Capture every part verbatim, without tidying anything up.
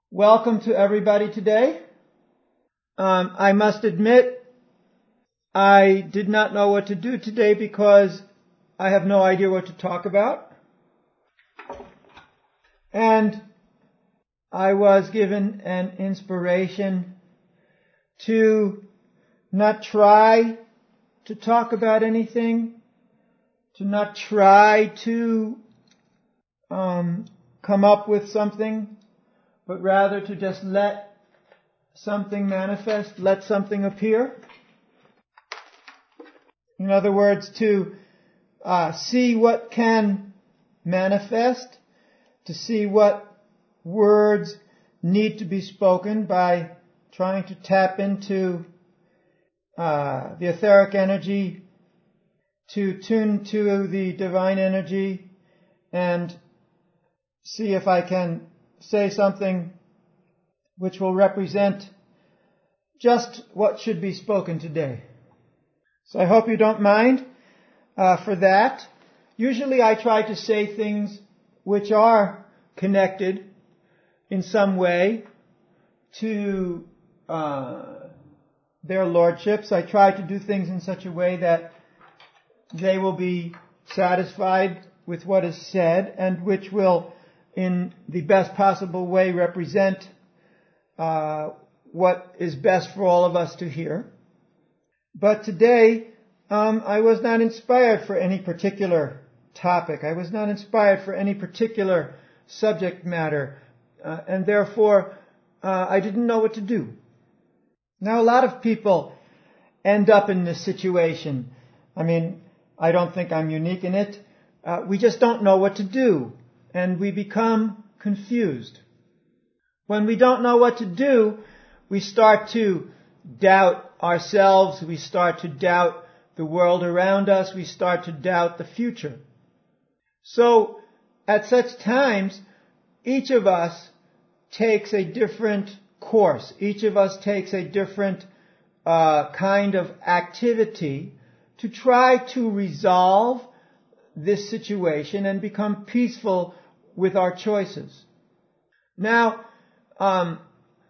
Welcome to everybody today. Um, I must admit, I did not know what to do today because I have no idea what to talk about. And I was given an inspiration to not try to talk about anything, to not try to um, come up with something, but rather to just let something manifest, let something appear. In other words, to uh, see what can manifest, to see what words need to be spoken by trying to tap into uh, the etheric energy, to tune to the divine energy, and see if I can say something which will represent just what should be spoken today. So I hope you don't mind uh, for that. Usually I try to say things which are connected in some way to uh, their lordships. I try to do things in such a way that they will be satisfied with what is said and which will in the best possible way represent uh, what is best for all of us to hear. But today, um, I was not inspired for any particular topic. I was not inspired for any particular subject matter. Uh, and therefore, uh, I didn't know what to do. Now, a lot of people end up in this situation. I mean, I don't think I'm unique in it. Uh, we just don't know what to do. And we become confused. When we don't know what to do, we start to doubt ourselves. We start to doubt the world around us. We start to doubt the future. So, at such times, each of us takes a different course. Each of us takes a different uh, kind of activity to try to resolve this situation and become peaceful with our choices. Now, um,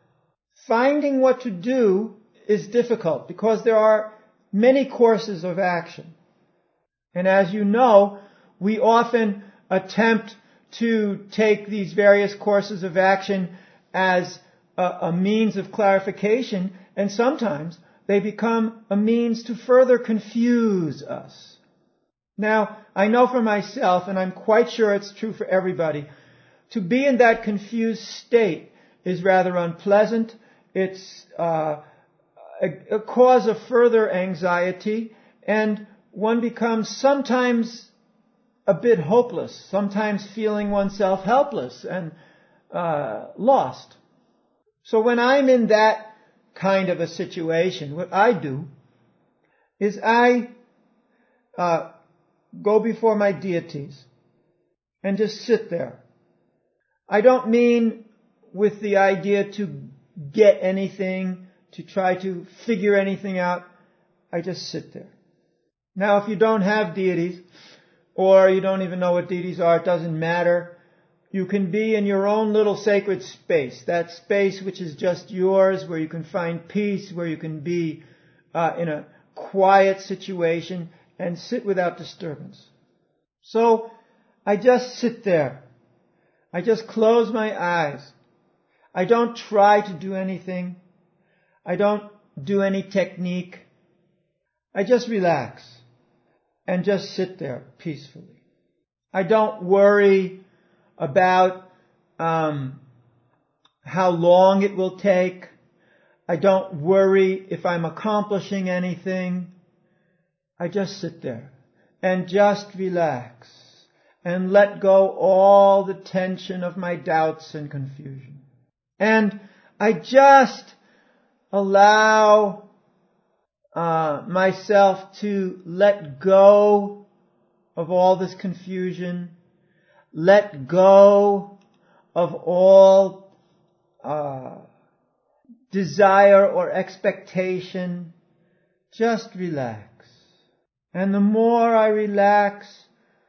finding what to do is difficult because there are many courses of action. And as you know, we often attempt to take these various courses of action as a, a means of clarification, and sometimes they become a means to further confuse us. Now, I know for myself, and I'm quite sure it's true for everybody, to be in that confused state is rather unpleasant. It's uh, a, a cause of further anxiety, and one becomes sometimes a bit hopeless, sometimes feeling oneself helpless and uh, lost. So when I'm in that kind of a situation, what I do is I uh, go before my deities and just sit there. I don't mean with the idea to get anything, to try to figure anything out. I just sit there. Now, if you don't have deities, or you don't even know what deities are, it doesn't matter. You can be in your own little sacred space, that space which is just yours, where you can find peace, where you can be uh, in a quiet situation and sit without disturbance. So, I just sit there. I just close my eyes. I don't try to do anything. I don't do any technique. I just relax and just sit there peacefully. I don't worry about um, how long it will take. I don't worry if I'm accomplishing anything. I just sit there and just relax and let go all the tension of my doubts and confusion. And I just allow uh, myself to let go of all this confusion, let go of all uh, desire or expectation. Just relax. And the more I relax,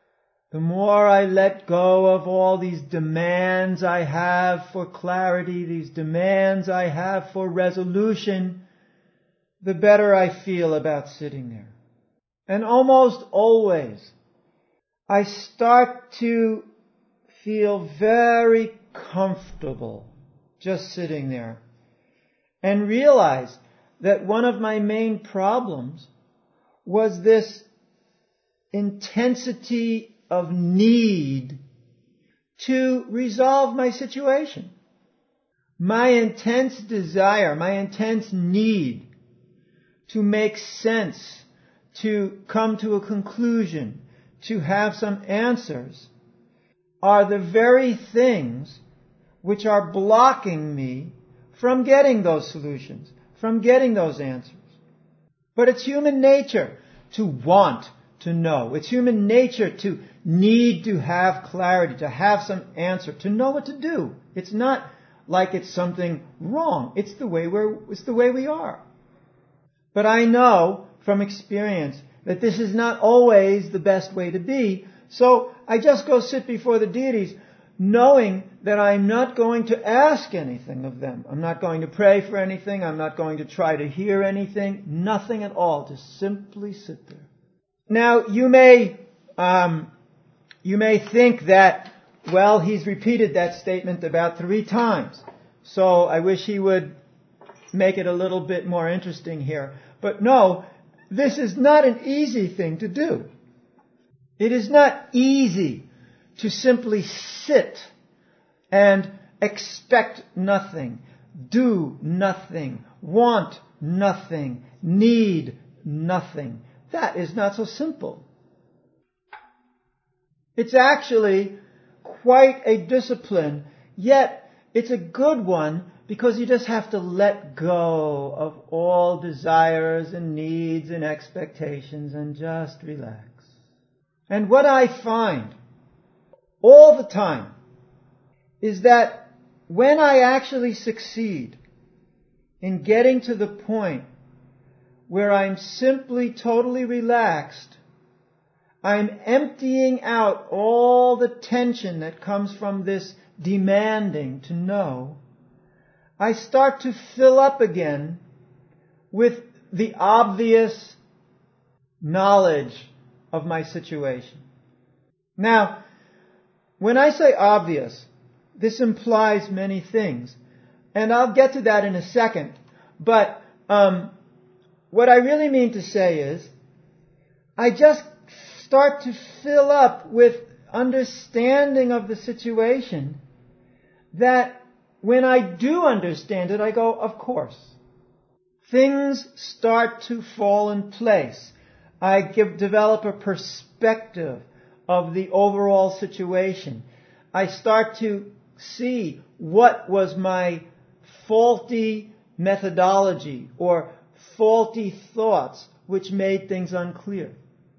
the more I let go of all these demands I have for clarity, these demands I have for resolution, the better I feel about sitting there. And almost always, I start to feel very comfortable just sitting there and realize that one of my main problems was this intensity of need to resolve my situation. My intense desire, my intense need to make sense, to come to a conclusion, to have some answers, are the very things which are blocking me from getting those solutions, from getting those answers. But it's human nature to want to know. It's human nature to need to have clarity, to have some answer, to know what to do. It's not like it's something wrong. It's the way we're, it's the way we are. But I know from experience that this is not always the best way to be. So I just go sit before the deities knowing that I'm not going to ask anything of them. I'm not going to pray for anything. I'm not going to try to hear anything. Nothing at all. Just simply sit there. Now, you may, um, you may think that, well, he's repeated that statement about three times. So I wish he would make it a little bit more interesting here. But no, this is not an easy thing to do. It is not easy to simply sit and expect nothing, do nothing, want nothing, need nothing. That is not so simple. It's actually quite a discipline, yet it's a good one because you just have to let go of all desires and needs and expectations and just relax. And what I find all the time is that when I actually succeed in getting to the point where I'm simply totally relaxed, I'm emptying out all the tension that comes from this demanding to know, I start to fill up again with the obvious knowledge of my situation. Now, when I say obvious, this implies many things, and I'll get to that in a second, but um, what I really mean to say is, I just start to fill up with understanding of the situation that when I do understand it, I go, of course. Things start to fall in place. I give, develop a perspective of the overall situation. I start to see what was my faulty methodology or faulty thoughts which made things unclear.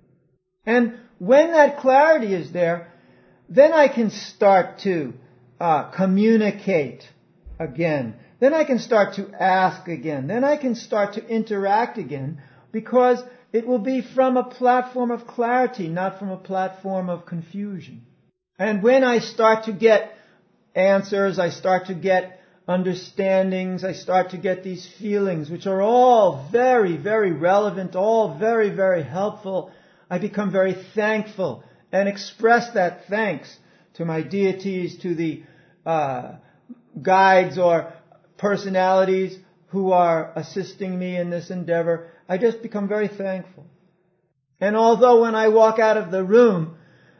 And when that clarity is there, then I can start to uh, communicate again. Then I can start to ask again. Then I can start to interact again, because it will be from a platform of clarity, not from a platform of confusion. And when I start to get answers, I start to get understandings, I start to get these feelings, which are all very, very relevant, all very, very helpful, I become very thankful and express that thanks to my deities, to the uh, guides or personalities who are assisting me in this endeavor. I just become very thankful. And although when I walk out of the room,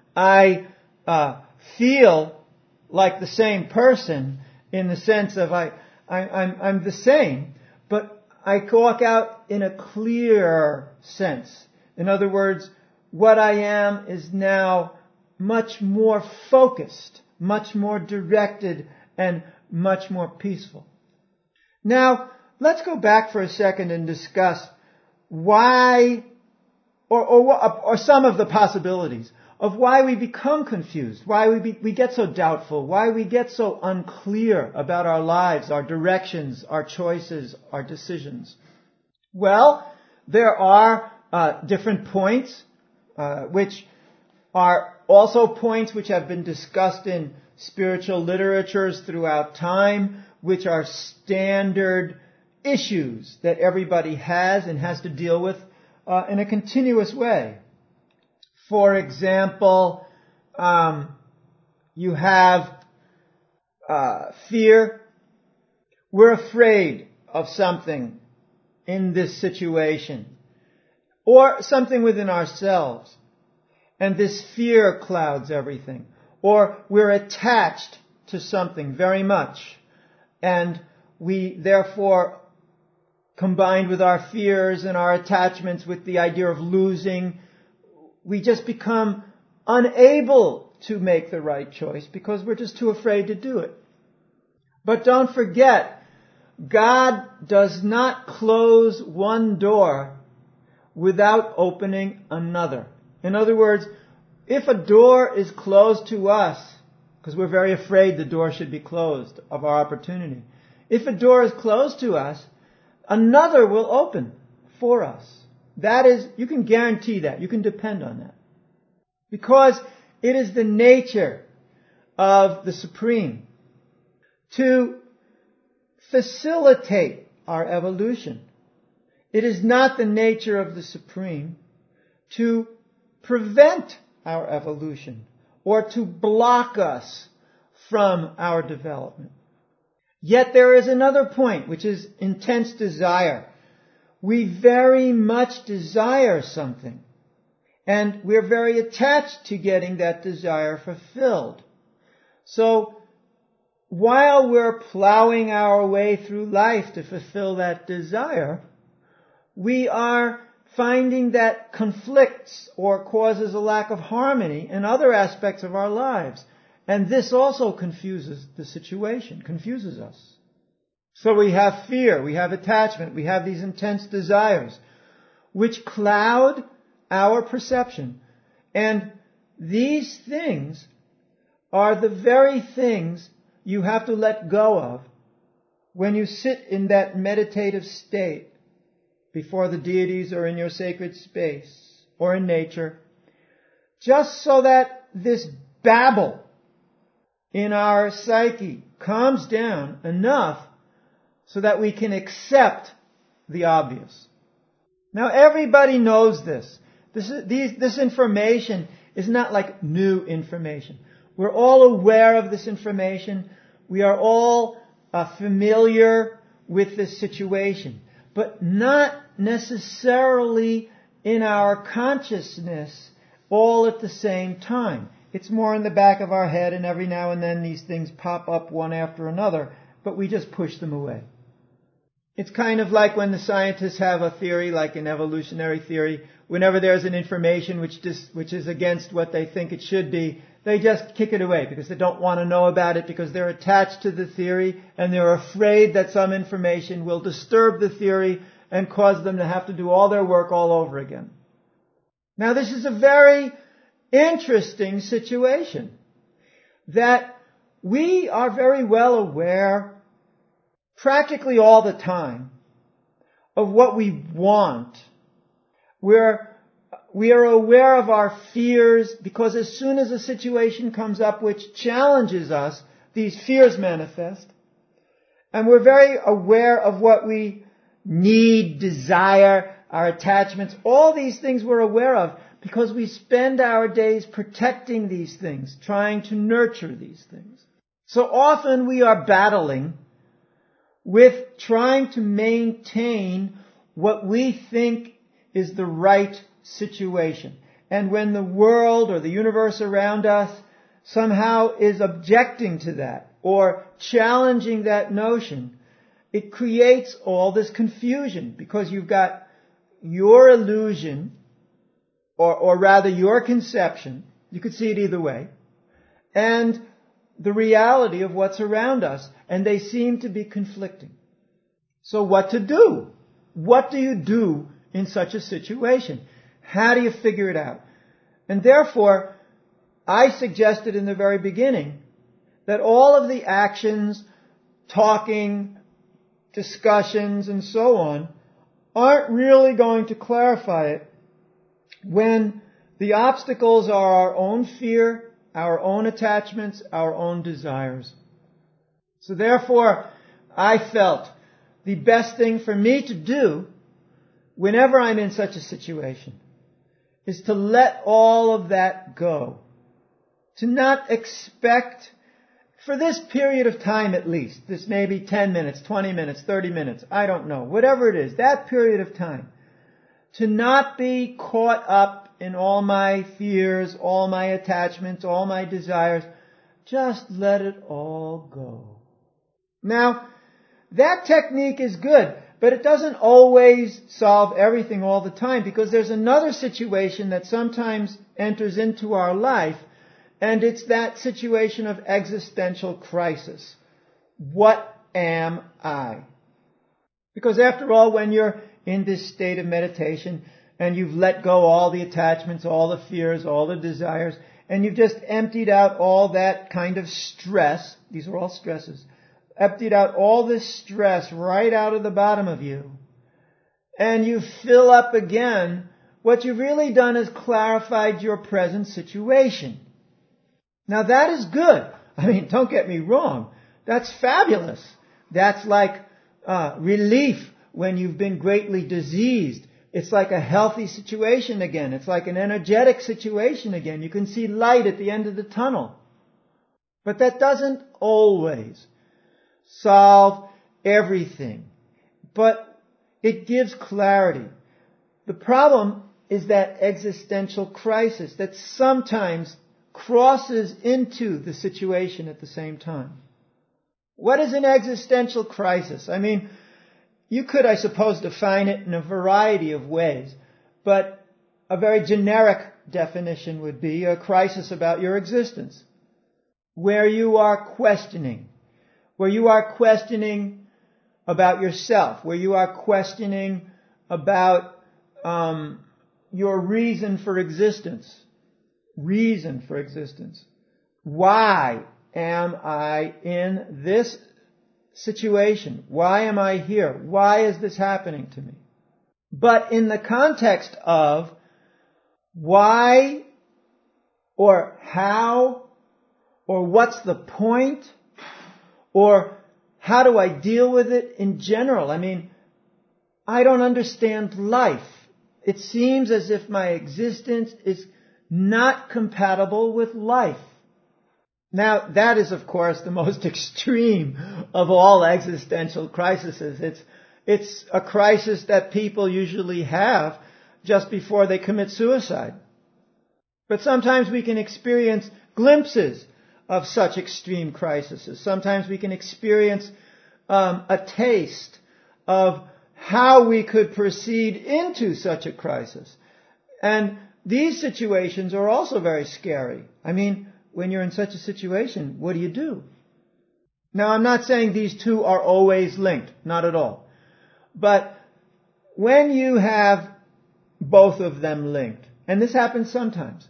I uh, feel like the same person in the sense of I, I, I'm, I'm the same, but I walk out in a clear sense. In other words, what I am is now much more focused, much more directed, and much more peaceful. Now, let's go back for a second and discuss why, or, or, or some of the possibilities of why we become confused, why we, be, we get so doubtful, why we get so unclear about our lives, our directions, our choices, our decisions. Well, there are uh, different points uh, which are also points which have been discussed in spiritual literatures throughout time, which are standard issues that everybody has and has to deal with uh, in a continuous way. For example, um, you have uh, fear. We're afraid of something in this situation, or something within ourselves, and this fear clouds everything. Or we're attached to something very much, and we therefore, combined with our fears and our attachments with the idea of losing, we just become unable to make the right choice because we're just too afraid to do it. But don't forget, God does not close one door without opening another. In other words, if a door is closed to us, because we're very afraid the door should be closed of our opportunity, if a door is closed to us, another will open for us. That is, you can guarantee that. You can depend on that. Because it is the nature of the Supreme to facilitate our evolution. It is not the nature of the Supreme to prevent our evolution or to block us from our development. Yet there is another point, which is intense desire. We very much desire something, and we're very attached to getting that desire fulfilled. So, while we're plowing our way through life to fulfill that desire, we are finding that conflicts or causes a lack of harmony in other aspects of our lives. And this also confuses the situation, confuses us. So we have fear, we have attachment, we have these intense desires, which cloud our perception. And these things are the very things you have to let go of when you sit in that meditative state before the deities or in your sacred space or in nature, just so that this babble in our psyche calms down enough so that we can accept the obvious. Now everybody knows this. This, is, these, this information is not like new information. We're all aware of this information. We are all uh, familiar with this situation, but not necessarily in our consciousness all at the same time. It's more in the back of our head, and every now and then these things pop up one after another, but we just push them away. It's kind of like when the scientists have a theory, like an evolutionary theory, whenever there's an information which dis, which is against what they think it should be, they just kick it away because they don't want to know about it, because they're attached to the theory and they're afraid that some information will disturb the theory and cause them to have to do all their work all over again. Now this is a very interesting situation, that we are very well aware practically all the time of what we want. We're, we are aware of our fears, because as soon as a situation comes up which challenges us, these fears manifest. And we're very aware of what we need, desire, our attachments, all these things we're aware of, because we spend our days protecting these things, trying to nurture these things. So often we are battling with trying to maintain what we think is the right situation. And when the world or the universe around us somehow is objecting to that or challenging that notion, it creates all this confusion, because you've got your illusion, or, or rather your conception, you could see it either way, and the reality of what's around us, and they seem to be conflicting. So what to do? What do you do in such a situation? How do you figure it out? And therefore, I suggested in the very beginning that all of the actions, talking, discussions, and so on, aren't really going to clarify it when The obstacles are our own fear, our own attachments, our own desires. So therefore, I felt the best thing for me to do whenever I'm in such a situation is to let all of that go. To not expect, for this period of time at least, this may be ten minutes, twenty minutes, thirty minutes, I don't know, whatever it is, that period of time, to not be caught up in all my fears, all my attachments, all my desires. Just let it all go. Now, that technique is good, but it doesn't always solve everything all the time, because there's another situation that sometimes enters into our life, and it's that situation of existential crisis. What am I? Because after all, when you're in this state of meditation, and you've let go all the attachments, all the fears, all the desires, and you've just emptied out all that kind of stress, these are all stresses, emptied out all this stress right out of the bottom of you, and you fill up again, what you've really done is clarified your present situation. Now that is good. I mean, don't get me wrong. That's fabulous. That's like uh, relief when you've been greatly diseased. It's like a healthy situation again. It's like an energetic situation again. You can see light at the end of the tunnel. But that doesn't always solve everything. But it gives clarity. The problem is that existential crisis that sometimes crosses into the situation at the same time. What is an existential crisis? I mean, you could, I suppose, define it in a variety of ways, but a very generic definition would be a crisis about your existence, where you are questioning, where you are questioning about yourself, where you are questioning about um, your reason for existence, reason for existence. Why am I in this situation? Why am I here? Why is this happening to me? But in the context of why or how or what's the point or how do I deal with it in general? I mean, I don't understand life. It seems as if my existence is not compatible with life. Now, that is, of course, the most extreme of all existential crises. It's, it's a crisis that people usually have just before they commit suicide. But sometimes we can experience glimpses of such extreme crises. Sometimes we can experience um, a taste of how we could proceed into such a crisis. And these situations are also very scary. I mean, when you're in such a situation, what do you do? Now, I'm not saying these two are always linked, not at all. But when you have both of them linked, and this happens sometimes,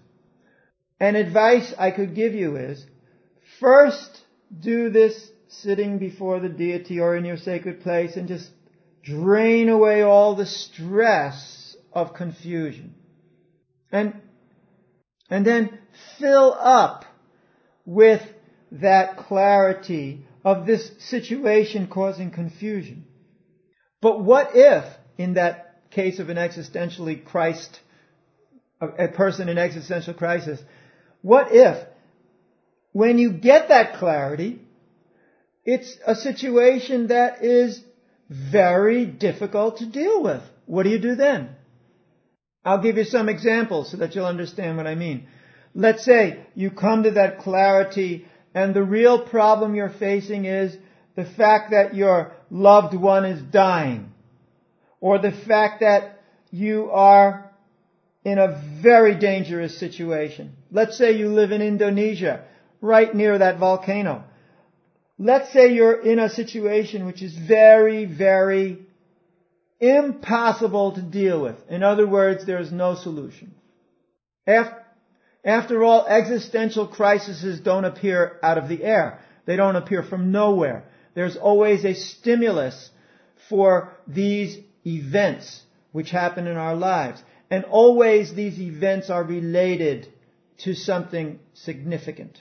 an advice I could give you is, first do this sitting before the deity or in your sacred place and just drain away all the stress of confusion. And, and then fill up with that clarity of this situation causing confusion. But what if, in that case of an existentially Christ, a person in existential crisis, what if, when you get that clarity, it's a situation that is very difficult to deal with? What do you do then? I'll give you some examples so that you'll understand what I mean. Let's say you come to that clarity and the real problem you're facing is the fact that your loved one is dying, or the fact that you are in a very dangerous situation. Let's say you live in Indonesia, right near that volcano. Let's say you're in a situation which is very, very impossible to deal with. In other words, there is no solution. After After all, existential crises don't appear out of the air. They don't appear from nowhere. There's always a stimulus for these events which happen in our lives. And always these events are related to something significant.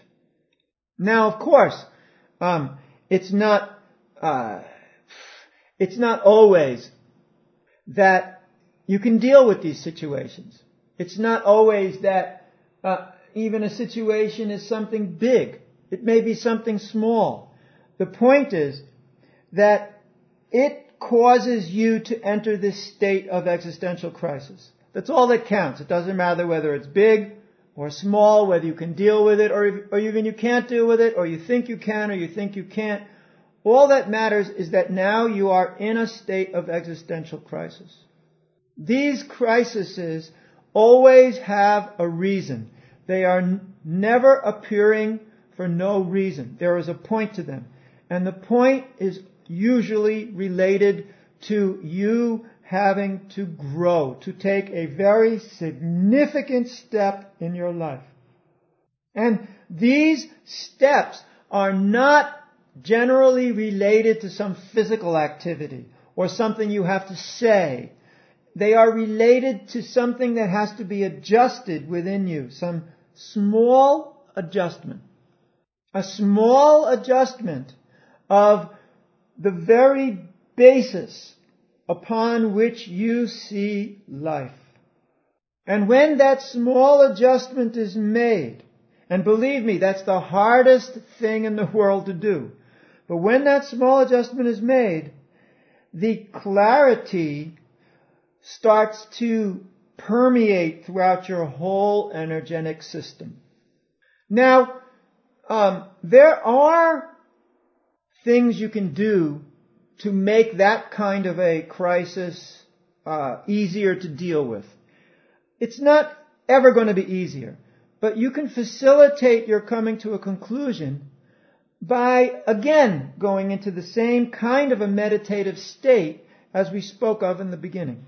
Now, of course, um, it's not, uh, it's not always that you can deal with these situations. It's not always that uh, even a situation is something big. It may be something small. The point is that it causes you to enter this state of existential crisis. That's all that counts. It doesn't matter whether it's big or small, whether you can deal with it, or, or even you can't deal with it, or you think you can, or you think you can't. All that matters is that now you are in a state of existential crisis. These crises always have a reason. They are n- never appearing for no reason. There is a point to them. And the point is usually related to you having to grow, to take a very significant step in your life. And these steps are not generally related to some physical activity or something you have to say. They are related to something that has to be adjusted within you, some small adjustment. A small adjustment of the very basis upon which you see life. And when that small adjustment is made, and believe me, that's the hardest thing in the world to do, but when that small adjustment is made, the clarity starts to permeate throughout your whole energetic system. Now, um, there are things you can do to make that kind of a crisis uh, easier to deal with. It's not ever going to be easier, but you can facilitate your coming to a conclusion by, again, going into the same kind of a meditative state as we spoke of in the beginning.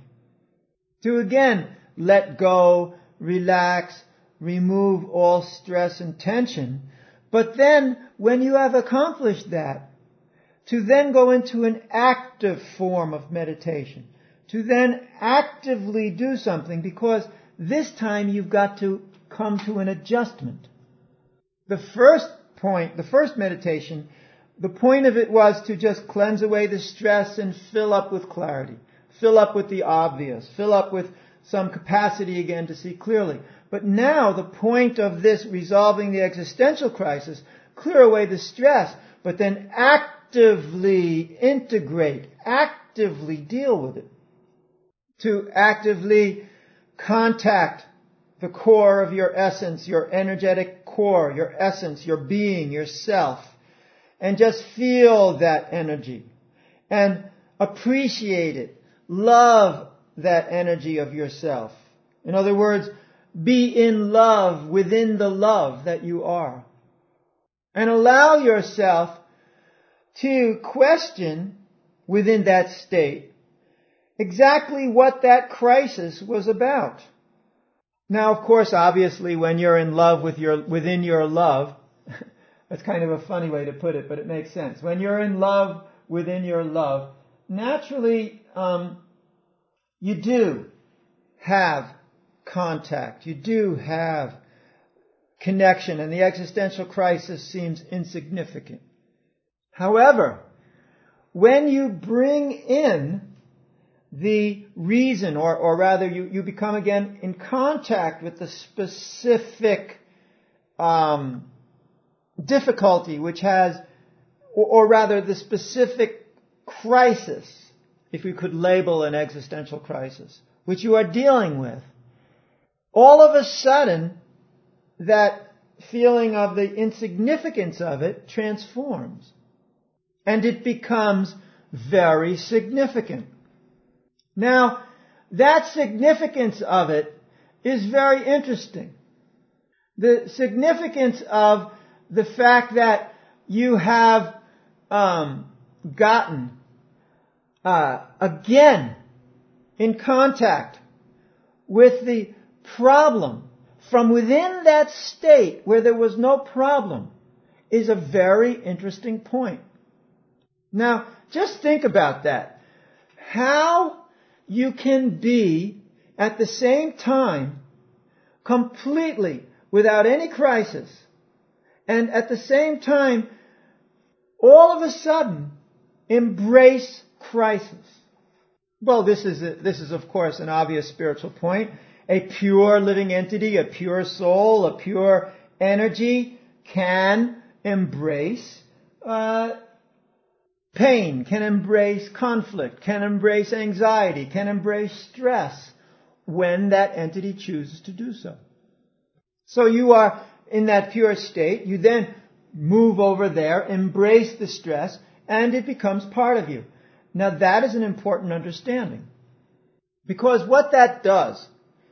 To again let go, relax, remove all stress and tension, but then when you have accomplished that, to then go into an active form of meditation, to then actively do something, because this time you've got to come to an adjustment. The first point, the first meditation, the point of it was to just cleanse away the stress and fill up with clarity, fill up with the obvious, fill up with some capacity again to see clearly. But now the point of this resolving the existential crisis, clear away the stress, but then actively integrate, actively deal with it. To actively contact the core of your essence, your energetic core, your essence, your being, yourself, and just feel that energy and appreciate it. Love that energy of yourself. In other words, be in love within the love that you are. And allow yourself to question within that state exactly what that crisis was about. Now, of course, obviously, when you're in love with your, within your love, that's kind of a funny way to put it, but it makes sense. When you're in love within your love, naturally, um, you do have contact. You do have connection, and the existential crisis seems insignificant. However, when you bring in the reason, or, or rather you, you become again in contact with the specific um, difficulty which has, or, or rather the specific crisis, if we could label an existential crisis, which you are dealing with, all of a sudden that feeling of the insignificance of it transforms. And it becomes very significant. Now, that significance of it is very interesting. The significance of the fact that you have um, gotten uh, again in contact with the problem from within that state where there was no problem is a very interesting point. Now, just think about that. How you can be at the same time, completely without any crisis, and at the same time, all of a sudden, embrace crisis. Well, this is, a, this is of course an obvious spiritual point. A pure living entity, a pure soul, a pure energy can embrace uh, pain, can embrace conflict, can embrace anxiety, can embrace stress when that entity chooses to do so. So you are in that pure state, you then move over there, embrace the stress, and it becomes part of you. Now that is an important understanding. Because what that does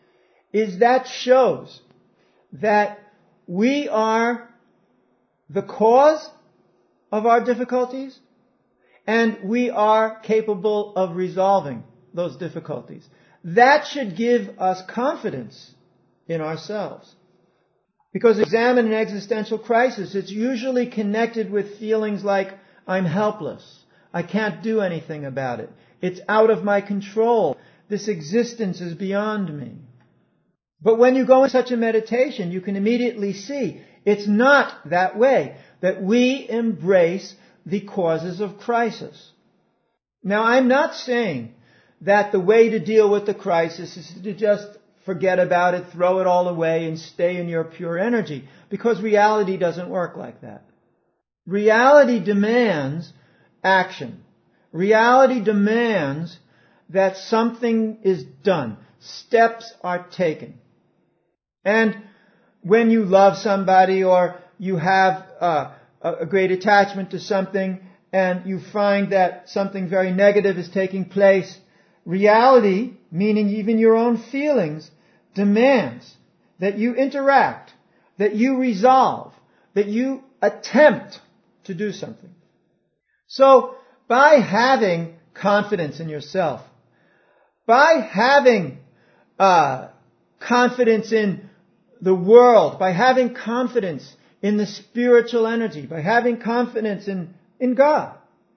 is that shows that we are the cause of our difficulties and we are capable of resolving those difficulties. That should give us confidence in ourselves. Because examine an existential crisis, it's usually connected with feelings like, I'm helpless. I can't do anything about it. It's out of my control. This existence is beyond me. But when you go in such a meditation, you can immediately see it's not that way, that we embrace the causes of crisis. Now, I'm not saying that the way to deal with the crisis is to just forget about it, throw it all away, and stay in your pure energy, because reality doesn't work like that. Reality demands action. Reality demands that something is done. Steps are taken. And when you love somebody or you have uh, a great attachment to something and you find that something very negative is taking place, reality, meaning even your own feelings, demands that you interact, that you resolve, that you attempt to do something. So, by having confidence in yourself, by having uh, confidence in the world, by having confidence in the spiritual energy, by having confidence in, in God,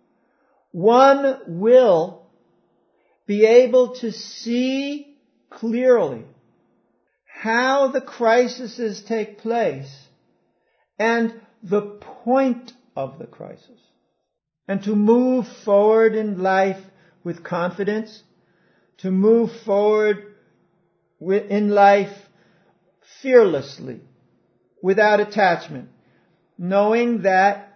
one will be able to see clearly how the crises take place and the point of the crisis, and to move forward in life with confidence, to move forward in life fearlessly, without attachment, knowing that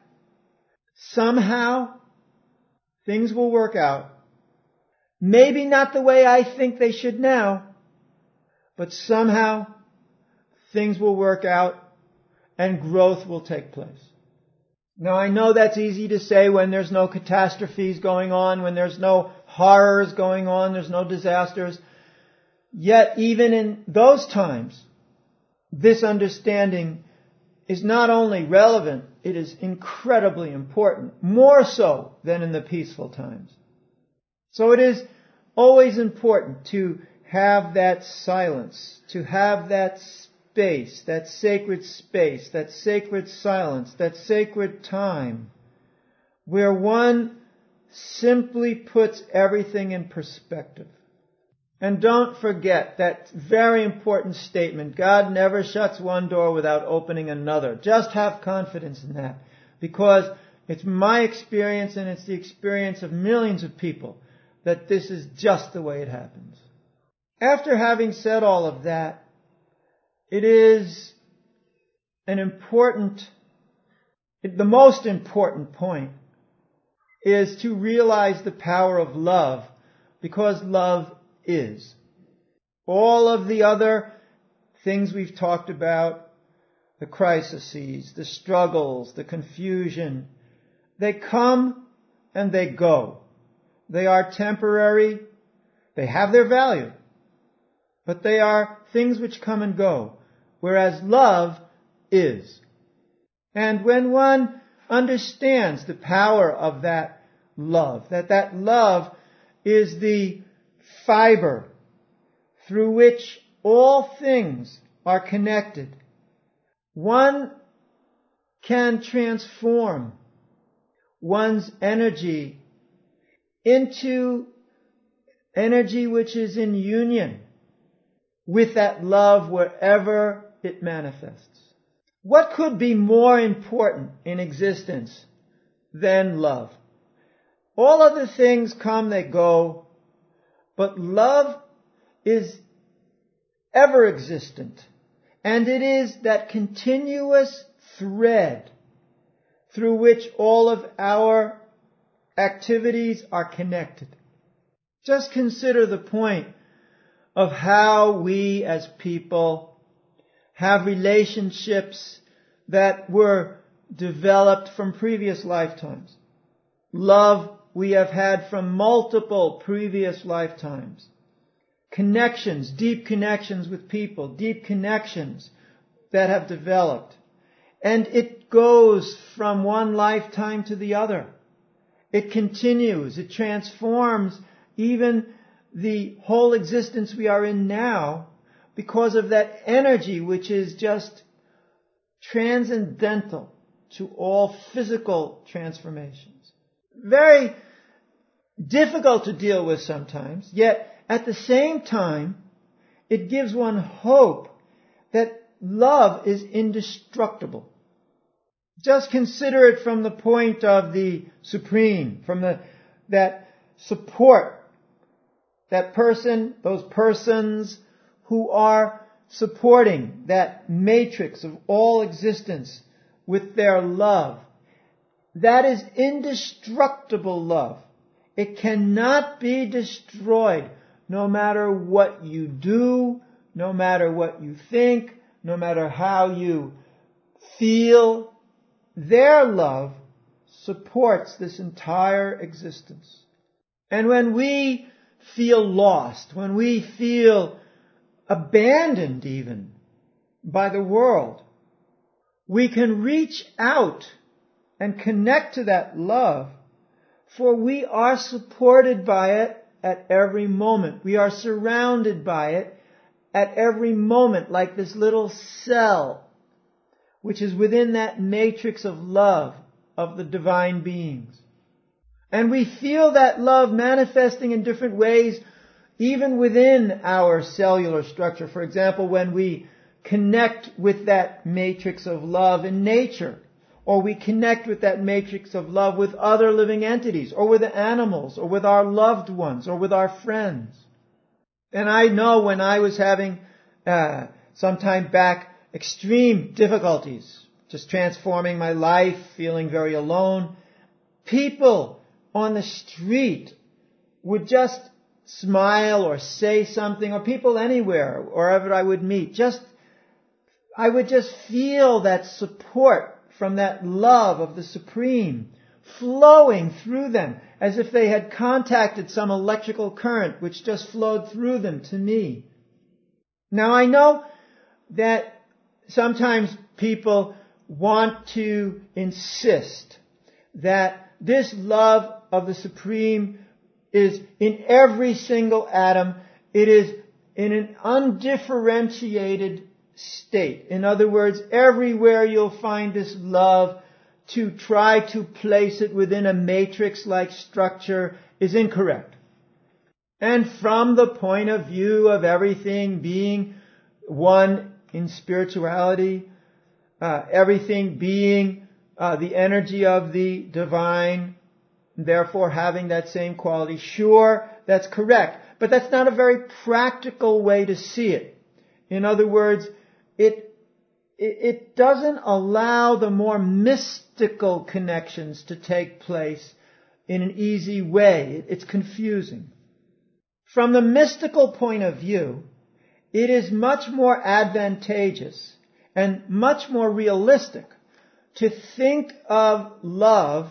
somehow things will work out. Maybe not the way I think they should now, but somehow things will work out and growth will take place. Now I know that's easy to say when there's no catastrophes going on, when there's no horrors going on, there's no disasters. Yet even in those times, this understanding is not only relevant, it is incredibly important, more so than in the peaceful times. So it is always important to have that silence, to have that space, that sacred space, that sacred silence, that sacred time, where one simply puts everything in perspective. And don't forget that very important statement, God never shuts one door without opening another. Just have confidence in that, because it's my experience and it's the experience of millions of people that this is just the way it happens. After having said all of that, it is an important, the most important point is to realize the power of love, because love is. All of the other things we've talked about, the crises, the struggles, the confusion, they come and they go. They are temporary. They have their value. But they are things which come and go. Whereas love is. And when one understands the power of that love, that that love is the fiber through which all things are connected, one can transform one's energy into energy which is in union with that love wherever it manifests. What could be more important in existence than love? All other things come, they go, but love is ever existent. And it is that continuous thread through which all of our activities are connected. Just consider the point of how we as people have relationships that were developed from previous lifetimes. Love we have had from multiple previous lifetimes. Connections, deep connections with people, deep connections that have developed. And it goes from one lifetime to the other. It continues, it transforms even the whole existence we are in now because of that energy which is just transcendental to all physical transformations. Very difficult to deal with sometimes, yet at the same time, it gives one hope that love is indestructible. Just consider it from the point of the Supreme, from the, that support, that person, those persons who are supporting that matrix of all existence with their love. That is indestructible love. It cannot be destroyed no matter what you do, no matter what you think, no matter how you feel. Their love supports this entire existence. And when we feel lost, when we feel abandoned even by the world, we can reach out and connect to that love, for we are supported by it at every moment. We are surrounded by it at every moment, like this little cell, which is within that matrix of love of the divine beings. And we feel that love manifesting in different ways, even within our cellular structure. For example, when we connect with that matrix of love in nature, or we connect with that matrix of love with other living entities, or with animals, or with our loved ones, or with our friends. And I know when I was having, uh, some time back, extreme difficulties, just transforming my life, feeling very alone, people on the street would just smile or say something, or people anywhere, wherever I would meet, just, I would just feel that support from that love of the Supreme flowing through them as if they had contacted some electrical current which just flowed through them to me. Now I know that sometimes people want to insist that this love of the Supreme is in every single atom. It is in an undifferentiated state. In other words, everywhere you'll find this love, to try to place it within a matrix-like structure is incorrect. And from the point of view of everything being one in spirituality, uh, everything being uh, the energy of the divine, therefore having that same quality, sure, that's correct. But that's not a very practical way to see it. In other words, it it doesn't allow the more mystical connections to take place in an easy way. It's confusing. From the mystical point of view, it is much more advantageous and much more realistic to think of love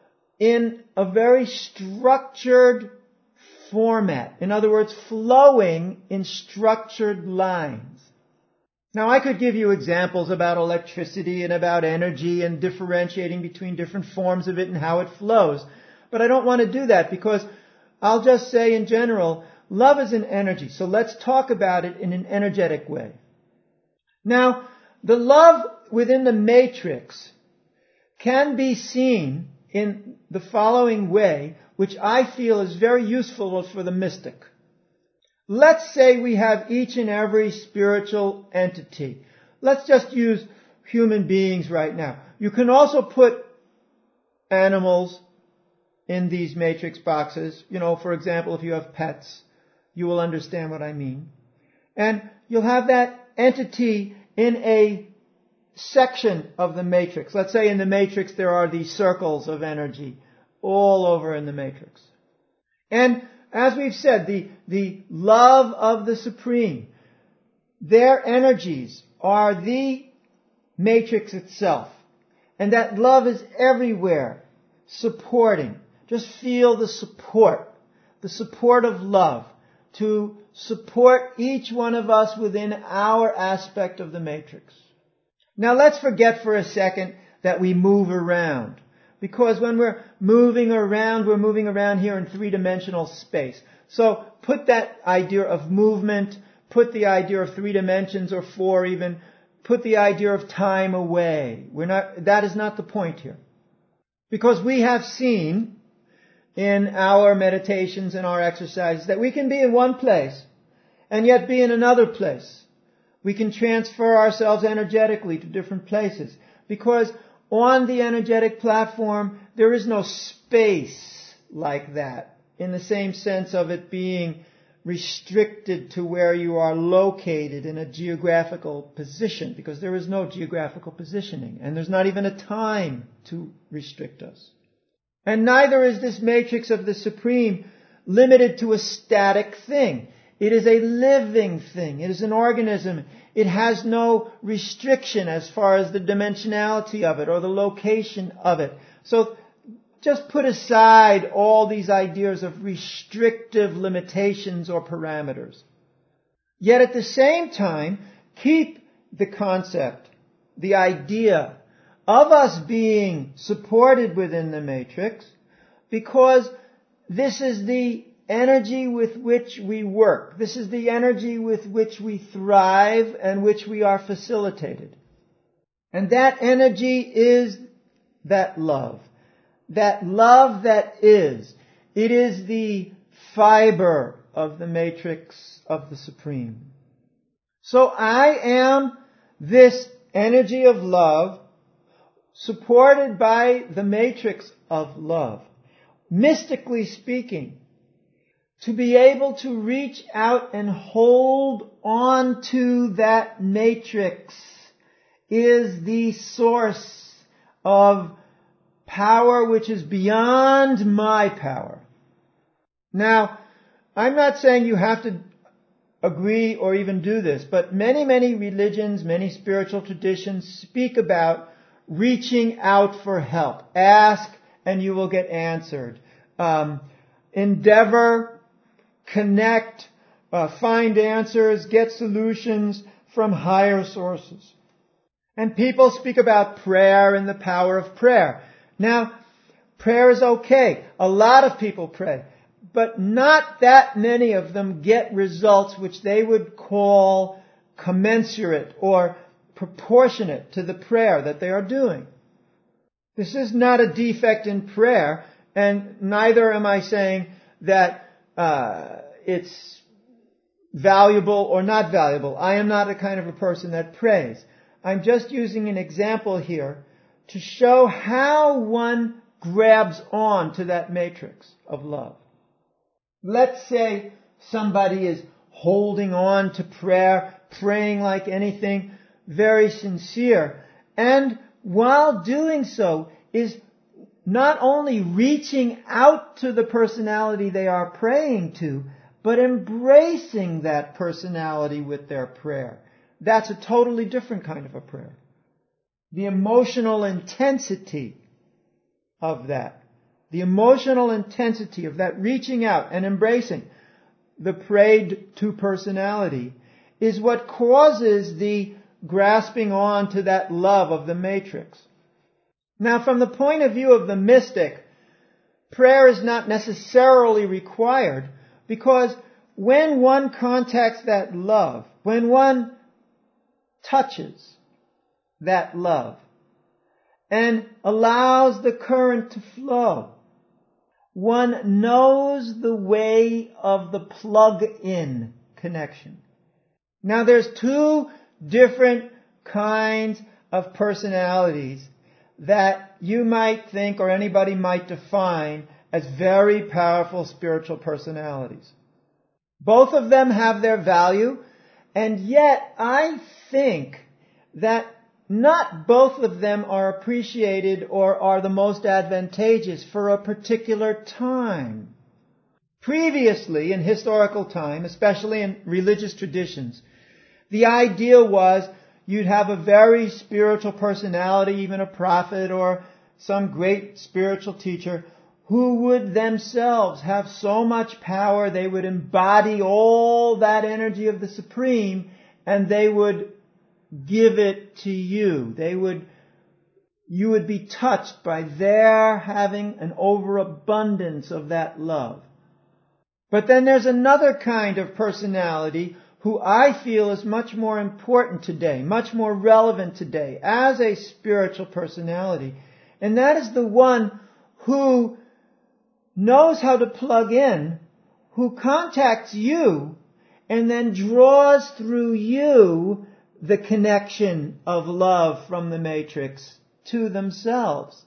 in a very structured format. In other words, flowing in structured lines. Now, I could give you examples about electricity and about energy and differentiating between different forms of it and how it flows. But I don't want to do that because I'll just say in general, love is an energy. So let's talk about it in an energetic way. Now, the love within the matrix can be seen in the following way, which I feel is very useful for the mystic. Let's say we have each and every spiritual entity. Let's just use human beings right now. You can also put animals in these matrix boxes. You know, for example, if you have pets, you will understand what I mean. And you'll have that entity in a section of the matrix. Let's say in the matrix there are these circles of energy all over in the matrix. And as we've said, the, the love of the Supreme, their energies are the matrix itself. And that love is everywhere, supporting. Just feel the support, the support of love to support each one of us within our aspect of the matrix. Now let's forget for a second that we move around. Because when we're moving around, we're moving around here in three-dimensional space. So put that idea of movement, put the idea of three dimensions or four even, put the idea of time away. We're not, that is not the point here. Because we have seen in our meditations and our exercises that we can be in one place and yet be in another place. We can transfer ourselves energetically to different places because on the energetic platform there is no space like that in the same sense of it being restricted to where you are located in a geographical position, because there is no geographical positioning and there's not even a time to restrict us. And neither is this matrix of the Supreme limited to a static thing. It is a living thing. It is an organism. It has no restriction as far as the dimensionality of it or the location of it. So just put aside all these ideas of restrictive limitations or parameters. Yet at the same time, keep the concept, the idea of us being supported within the matrix, because this is the energy with which we work. This is the energy with which we thrive and which we are facilitated. And that energy is that love. That love that is. It is the fiber of the matrix of the Supreme. So I am this energy of love supported by the matrix of love. Mystically speaking, to be able to reach out and hold on to that matrix is the source of power which is beyond my power. Now, I'm not saying you have to agree or even do this, but many, many religions, many spiritual traditions speak about reaching out for help. Ask and you will get answered. Um, endeavor, connect, uh, find answers, get solutions from higher sources. And people speak about prayer and the power of prayer. Now, prayer is okay. A lot of people pray. But not that many of them get results which they would call commensurate or proportionate to the prayer that they are doing. This is not a defect in prayer, and neither am I saying that uh, it's valuable or not valuable. I am not the kind of a person that prays. I'm just using an example here to show how one grabs on to that matrix of love. Let's say somebody is holding on to prayer, praying like anything, very sincere, and while doing so is not only reaching out to the personality they are praying to, but embracing that personality with their prayer. That's a totally different kind of a prayer. The emotional intensity of that, the emotional intensity of that reaching out and embracing the prayed to personality is what causes the grasping on to that love of the matrix. Now, from the point of view of the mystic, prayer is not necessarily required, because when one contacts that love, when one touches that love and allows the current to flow, one knows the way of the plug-in connection. Now there's two different kinds of personalities that you might think or anybody might define as very powerful spiritual personalities. Both of them have their value, and yet I think that not both of them are appreciated or are the most advantageous for a particular time. Previously, in historical time, especially in religious traditions, the idea was you'd have a very spiritual personality, even a prophet or some great spiritual teacher, who would themselves have so much power, they would embody all that energy of the Supreme, and they would give it to you. They would, you would be touched by their having an overabundance of that love. But then there's another kind of personality who I feel is much more important today, much more relevant today as a spiritual personality. And that is the one who knows how to plug in, who contacts you, and then draws through you the connection of love from the matrix to themselves.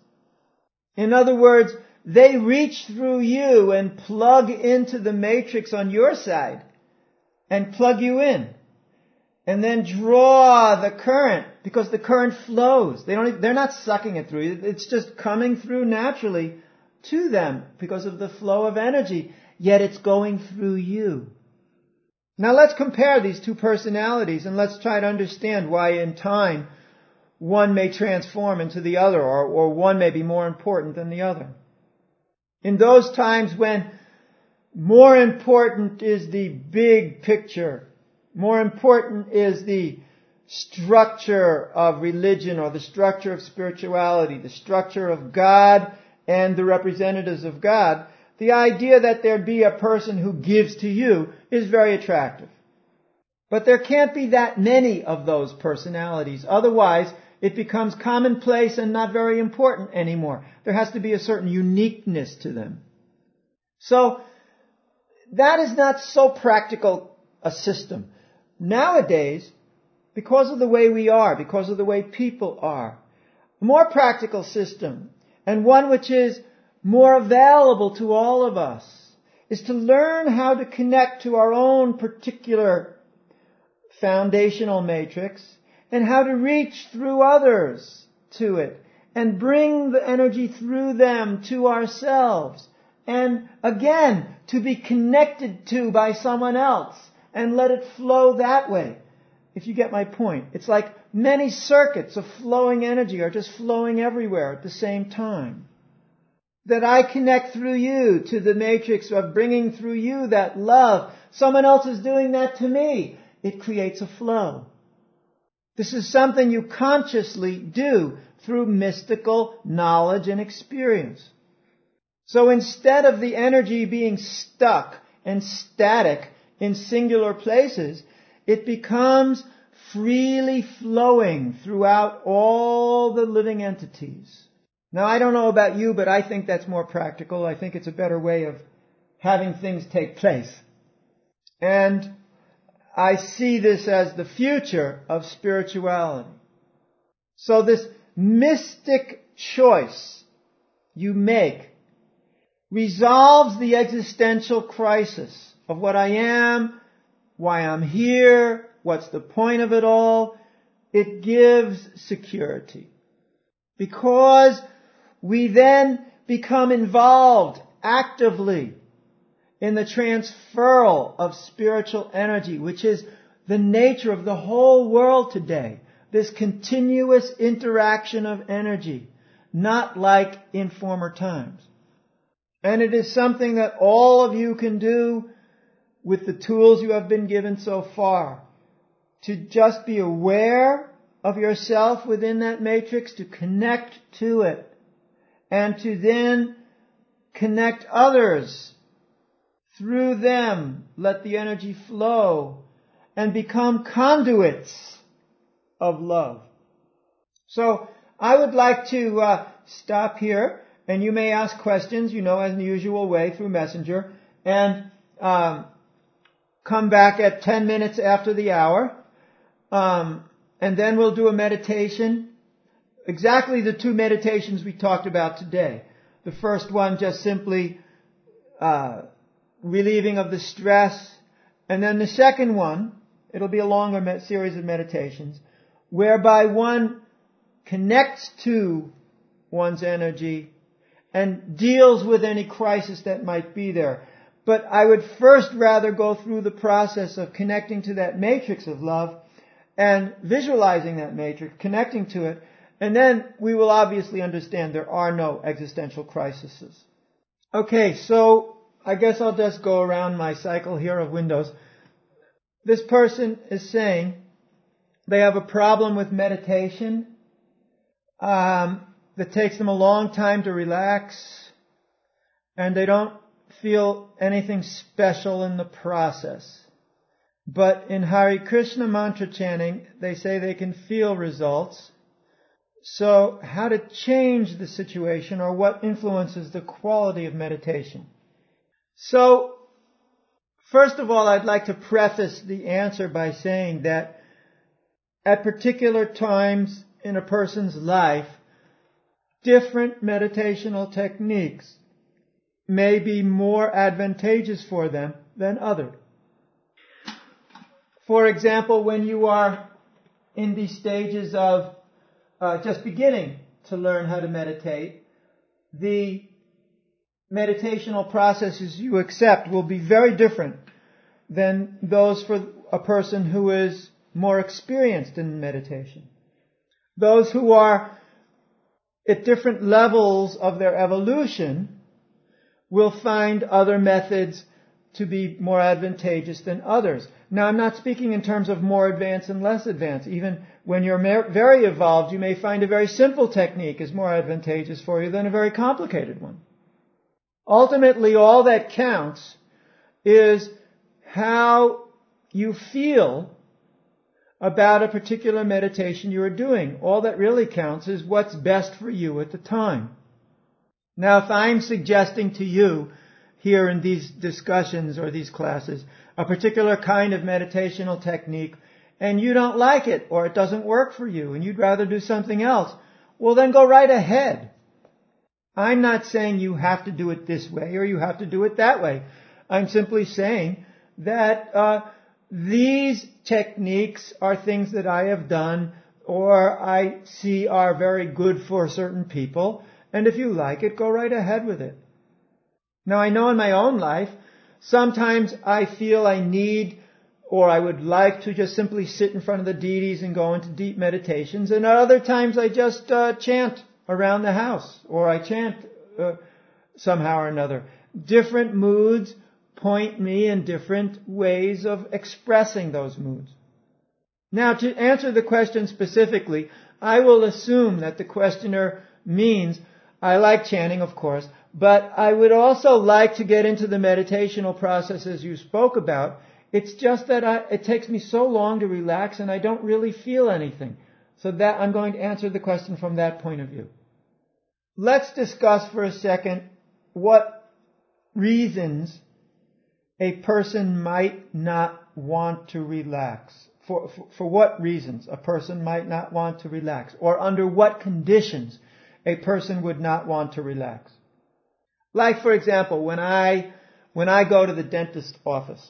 In other words, they reach through you and plug into the matrix on your side and plug you in. And then draw the current, because the current flows. They don't, they're not sucking it through. It's just coming through naturally to them because of the flow of energy, yet it's going through you. Now let's compare these two personalities and let's try to understand why in time one may transform into the other, or, or one may be more important than the other. In those times when more important is the big picture, more important is the structure of religion or the structure of spirituality, the structure of God and the representatives of God, the idea that there'd be a person who gives to you is very attractive. But there can't be that many of those personalities. Otherwise, it becomes commonplace and not very important anymore. There has to be a certain uniqueness to them. So, that is not so practical a system. Nowadays, because of the way we are, because of the way people are, a more practical system, and one which is more available to all of us, is to learn how to connect to our own particular foundational matrix and how to reach through others to it and bring the energy through them to ourselves. And again, to be connected to by someone else and let it flow that way. If you get my point. It's like many circuits of flowing energy are just flowing everywhere at the same time. That I connect through you to the matrix of bringing through you that love. Someone else is doing that to me. It creates a flow. This is something you consciously do through mystical knowledge and experience. So instead of the energy being stuck and static in singular places, it becomes freely flowing throughout all the living entities. Now, I don't know about you, but I think that's more practical. I think it's a better way of having things take place. And I see this as the future of spirituality. So this mystic choice you make resolves the existential crisis of what I am, why I'm here, what's the point of it all. It gives security. Because we then become involved actively in the transferal of spiritual energy, which is the nature of the whole world today. This continuous interaction of energy, not like in former times. And it is something that all of you can do with the tools you have been given so far. To just be aware of yourself within that matrix, to connect to it, and to then connect others. Through them, let the energy flow and become conduits of love. So, I would like to uh, stop here, and you may ask questions, you know, as in the usual way through Messenger. And um, come back at ten minutes after the hour, um, and then we'll do a meditation. Exactly the two meditations we talked about today. The first one just simply uh, relieving of the stress, and then the second one, it'll be a longer med- series of meditations, whereby one connects to one's energy and deals with any crisis that might be there. But I would first rather go through the process of connecting to that matrix of love and visualizing that matrix, connecting to it, and then we will obviously understand there are no existential crises. Okay, so I guess I'll just go around my cycle here of windows. This person is saying they have a problem with meditation, um, that takes them a long time to relax, and they don't feel anything special in the process. But in Hare Krishna mantra chanting, they say they can feel results. So how to change the situation, or what influences the quality of meditation? So, first of all, I'd like to preface the answer by saying that at particular times in a person's life, different meditational techniques may be more advantageous for them than others. For example, when you are in these stages of uh, just beginning to learn how to meditate, the meditational processes you accept will be very different than those for a person who is more experienced in meditation. Those who are at different levels of their evolution will find other methods to be more advantageous than others. Now, I'm not speaking in terms of more advanced and less advanced. Even when you're very evolved, you may find a very simple technique is more advantageous for you than a very complicated one. Ultimately, all that counts is how you feel about a particular meditation you are doing. All that really counts is what's best for you at the time. Now, if I'm suggesting to you here in these discussions or these classes a particular kind of meditational technique, and you don't like it, or it doesn't work for you, and you'd rather do something else, well then go right ahead. I'm not saying you have to do it this way or you have to do it that way. I'm simply saying that uh, these techniques are things that I have done or I see are very good for certain people, and if you like it, go right ahead with it. Now, I know in my own life, sometimes I feel I need or I would like to just simply sit in front of the deities and go into deep meditations, and at other times I just uh, chant around the house, or I chant uh, somehow or another. Different moods point me in different ways of expressing those moods. Now, to answer the question specifically, I will assume that the questioner means, I like chanting, of course, but I would also like to get into the meditational processes you spoke about. It's just that I, it takes me so long to relax and I don't really feel anything. So that I'm going to answer the question from that point of view. Let's discuss for a second what reasons a person might not want to relax. For, for, for what reasons a person might not want to relax, or under what conditions a person would not want to relax. Like, for example, when I when I go to the dentist's office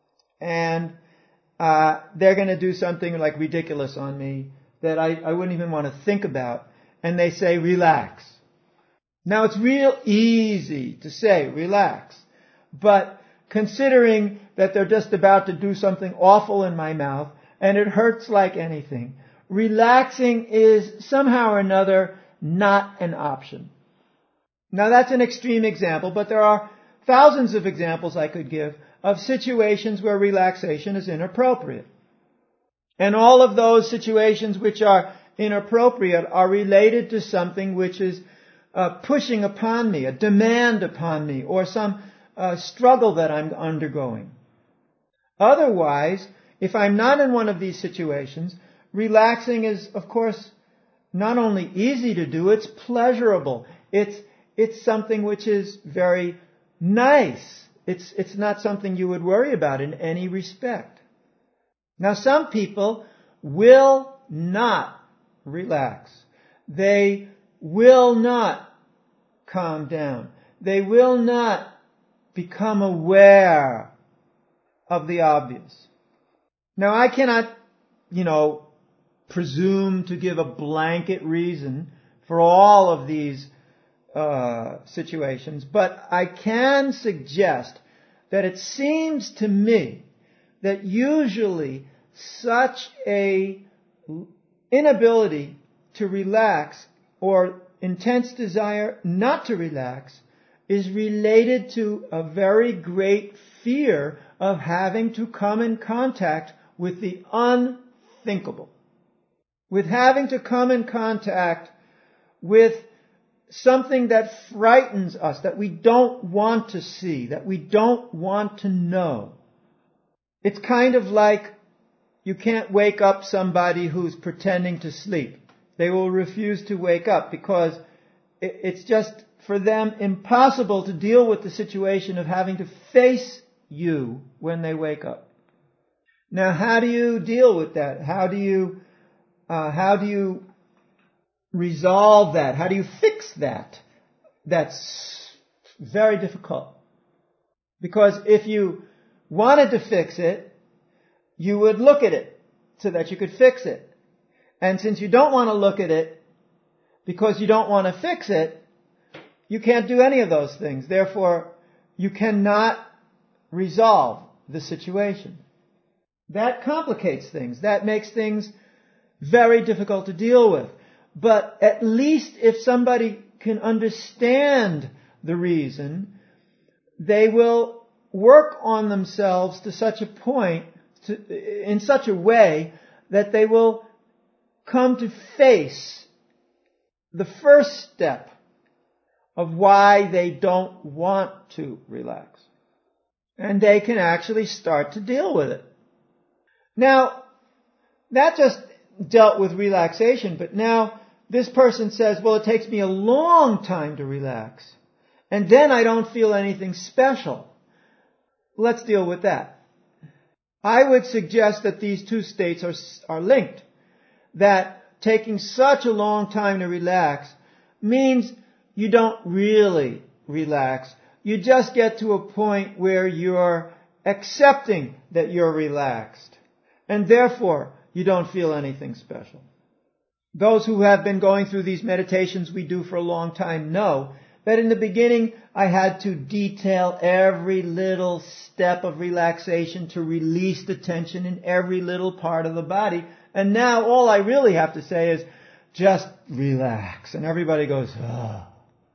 and uh, they're going to do something like ridiculous on me that I, I wouldn't even want to think about, and they say, relax. Now, it's real easy to say, relax, but considering that they're just about to do something awful in my mouth and it hurts like anything, relaxing is somehow or another not an option. Now, that's an extreme example, but there are thousands of examples I could give of situations where relaxation is inappropriate. And all of those situations which are inappropriate are related to something which is uh, pushing upon me, a demand upon me, or some uh, struggle that I'm undergoing. Otherwise, if I'm not in one of these situations, relaxing is, of course, not only easy to do, it's pleasurable. It's, it's something which is very nice. it's, it's not something you would worry about in any respect. Now, some people will not relax. They will not calm down. They will not become aware of the obvious. Now, I cannot, you know, presume to give a blanket reason for all of these uh, situations, but I can suggest that it seems to me that usually such a inability to relax or intense desire not to relax is related to a very great fear of having to come in contact with the unthinkable. With having to come in contact with something that frightens us, that we don't want to see, that we don't want to know. It's kind of like you can't wake up somebody who's pretending to sleep. They will refuse to wake up because it's just for them impossible to deal with the situation of having to face you when they wake up. Now, how do you deal with that? How do you, uh, how do you resolve that? How do you fix that? That's very difficult. Because if you wanted to fix it, you would look at it so that you could fix it. And since you don't want to look at it because you don't want to fix it, you can't do any of those things. Therefore, you cannot resolve the situation. That complicates things. That makes things very difficult to deal with. But at least if somebody can understand the reason, they will work on themselves to such a point, to, in such a way that they will come to face the first step of why they don't want to relax. And they can actually start to deal with it. Now, that just dealt with relaxation, but now this person says, well, it takes me a long time to relax, and then I don't feel anything special. Let's deal with that. I would suggest that these two states are, are linked. That taking such a long time to relax means you don't really relax. You just get to a point where you're accepting that you're relaxed. And therefore, you don't feel anything special. Those who have been going through these meditations we do for a long time know that in the beginning I had to detail every little step of relaxation to release the tension in every little part of the body. And now all I really have to say is, just relax. And everybody goes, oh.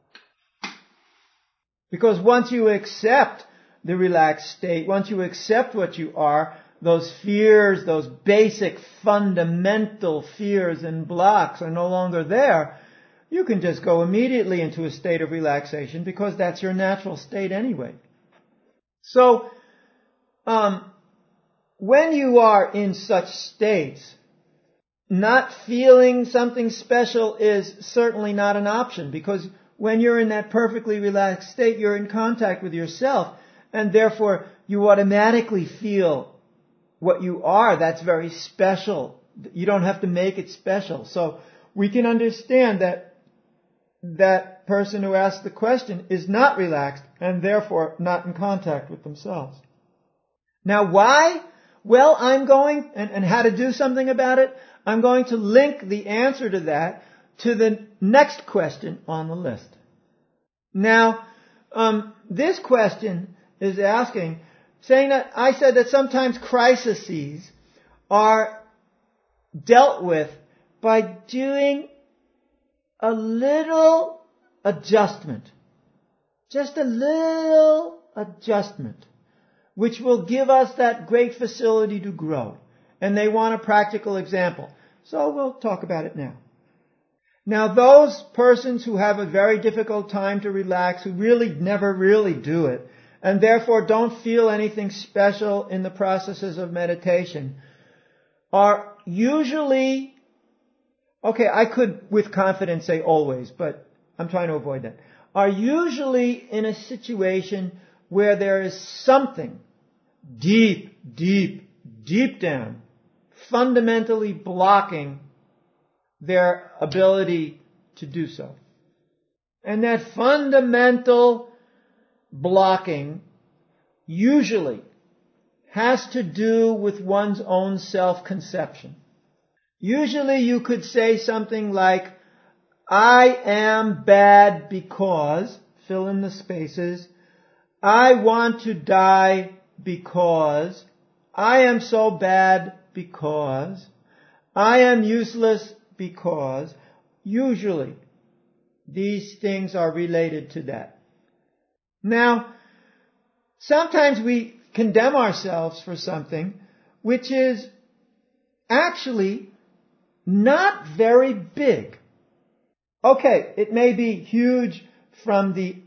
Because once you accept the relaxed state, once you accept what you are, those fears, those basic fundamental fears and blocks are no longer there. You can just go immediately into a state of relaxation because that's your natural state anyway. So, um, when you are in such states, not feeling something special is certainly not an option, because when you're in that perfectly relaxed state, you're in contact with yourself, and therefore you automatically feel what you are. That's very special. You don't have to make it special. So we can understand that that person who asked the question is not relaxed and therefore not in contact with themselves. Now why? Well, I'm going, and, and how to do something about it, I'm going to link the answer to that to the next question on the list. Now, um, this question is asking, saying that I said that sometimes crises are dealt with by doing a little adjustment. Just a little adjustment, which will give us that great facility to grow. And they want a practical example. So we'll talk about it now. Now, those persons who have a very difficult time to relax, who really never really do it, and therefore don't feel anything special in the processes of meditation, are usually, okay, I could with confidence say always, but I'm trying to avoid that, are usually in a situation where there is something deep, deep, deep down, fundamentally blocking their ability to do so. And that fundamental blocking usually has to do with one's own self-conception. Usually you could say something like, I am bad because, fill in the spaces, I want to die because, I am so bad because, I am useless because, usually these things are related to that. Now, sometimes we condemn ourselves for something which is actually not very big. Okay, it may be huge from the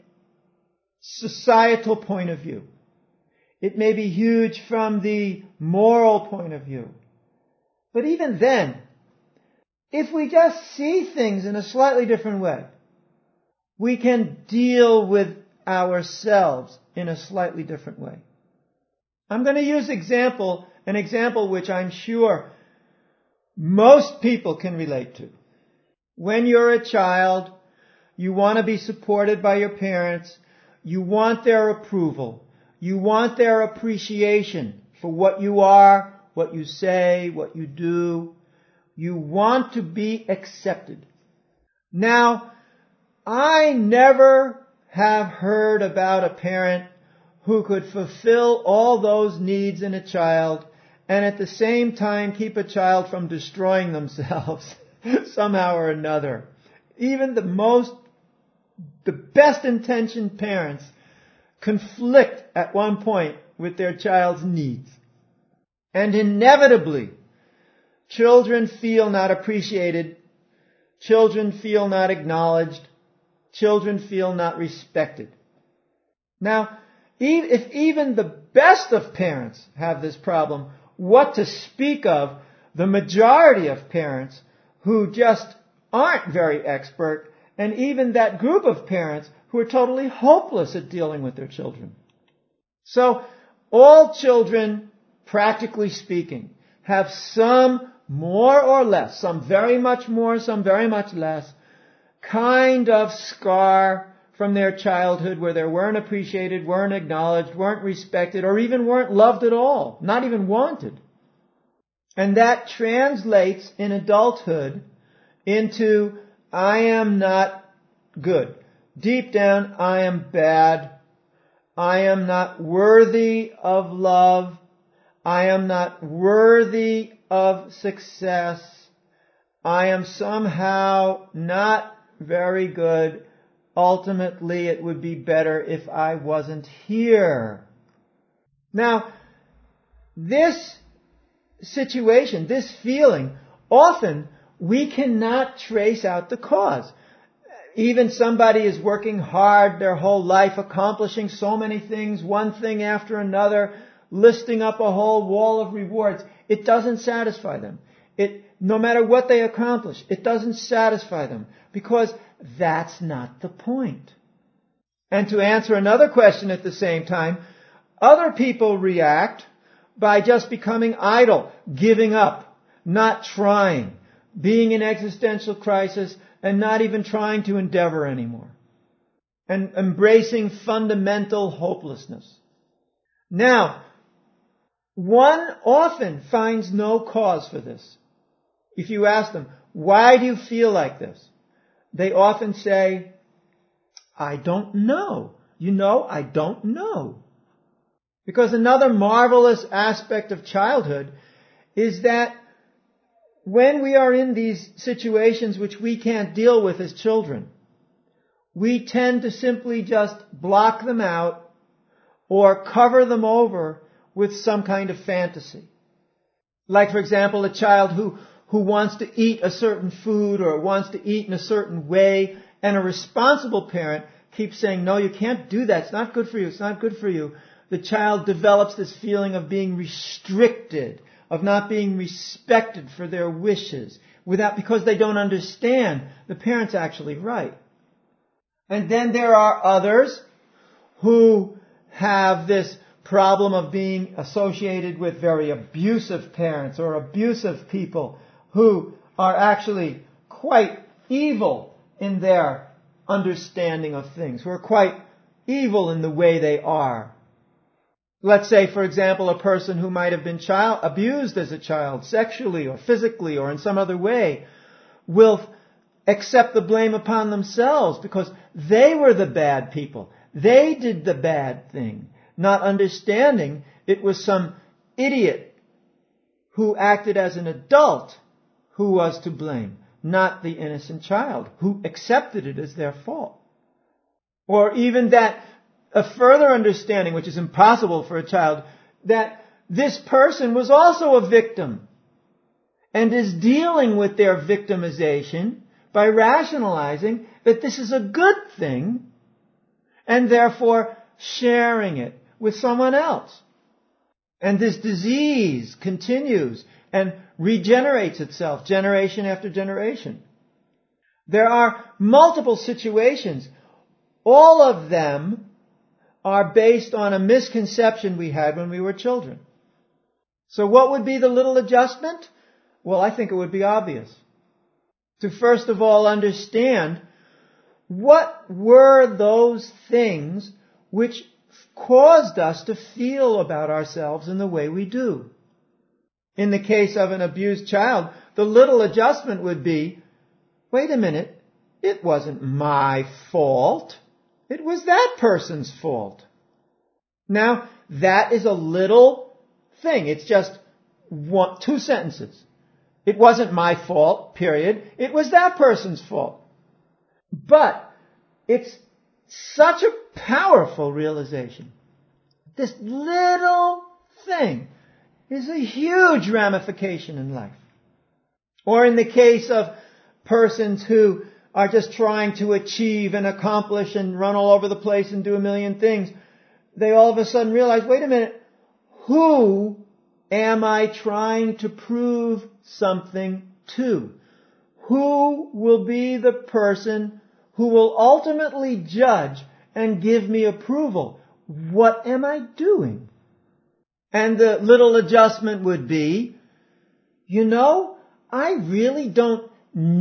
societal point of view. It may be huge from the moral point of view. But even then, if we just see things in a slightly different way, we can deal with ourselves in a slightly different way. I'm going to use example, an example which I'm sure most people can relate to. When you're a child, you want to be supported by your parents. You want their approval. You want their appreciation for what you are, what you say, what you do. You want to be accepted. Now, I never have heard about a parent who could fulfill all those needs in a child and at the same time keep a child from destroying themselves somehow or another. Even the most, the best intentioned parents conflict at one point with their child's needs. And inevitably, children feel not appreciated, children feel not acknowledged, children feel not respected. Now, if even the best of parents have this problem, what to speak of the majority of parents who just aren't very expert, and even that group of parents who are totally hopeless at dealing with their children. So, all children, practically speaking, have some more or less, some very much more, some very much less, kind of scar from their childhood where they weren't appreciated, weren't acknowledged, weren't respected, or even weren't loved at all, not even wanted. And that translates in adulthood into, I am not good. Deep down, I am bad. I am not worthy of love. I am not worthy of success. I am somehow not very good. Ultimately, it would be better if I wasn't here. Now, this situation, this feeling, often we cannot trace out the cause. Even somebody is working hard their whole life, accomplishing so many things, one thing after another, listing up a whole wall of rewards. It doesn't satisfy them. It, no matter what they accomplish, it doesn't satisfy them because that's not the point. And to answer another question at the same time, other people react by just becoming idle, giving up, not trying, being in existential crisis, and not even trying to endeavor anymore. And embracing fundamental hopelessness. Now, one often finds no cause for this. If you ask them, why do you feel like this? They often say, I don't know. You know, I don't know. Because another marvelous aspect of childhood is that when we are in these situations which we can't deal with as children, we tend to simply just block them out or cover them over with some kind of fantasy. Like, for example, a child who, who wants to eat a certain food or wants to eat in a certain way, and a responsible parent keeps saying, no, you can't do that. It's not good for you. It's not good for you. The child develops this feeling of being restricted, of not being respected for their wishes, without, because they don't understand the parent's actually right. And then there are others who have this problem of being associated with very abusive parents or abusive people who are actually quite evil in their understanding of things, who are quite evil in the way they are. Let's say, for example, a person who might have been child abused as a child, sexually or physically or in some other way, will accept the blame upon themselves because they were the bad people. They did the bad thing, not understanding it was some idiot who acted as an adult who was to blame, not the innocent child who accepted it as their fault. Or even that, a further understanding, which is impossible for a child, that this person was also a victim and is dealing with their victimization by rationalizing that this is a good thing and therefore sharing it with someone else. And this disease continues and regenerates itself generation after generation. There are multiple situations. All of them are based on a misconception we had when we were children. So what would be the little adjustment? Well, I think it would be obvious. To first of all understand what were those things which caused us to feel about ourselves in the way we do. In the case of an abused child, the little adjustment would be, wait a minute, it wasn't my fault. It was that person's fault. Now, that is a little thing. It's just one, two sentences. It wasn't my fault, period. It was that person's fault. But it's such a powerful realization. This little thing is a huge ramification in life. Or in the case of persons who are just trying to achieve and accomplish and run all over the place and do a million things, they all of a sudden realize, wait a minute, who am I trying to prove something to? Who will be the person who will ultimately judge and give me approval? What am I doing? And the little adjustment would be, you know, I really don't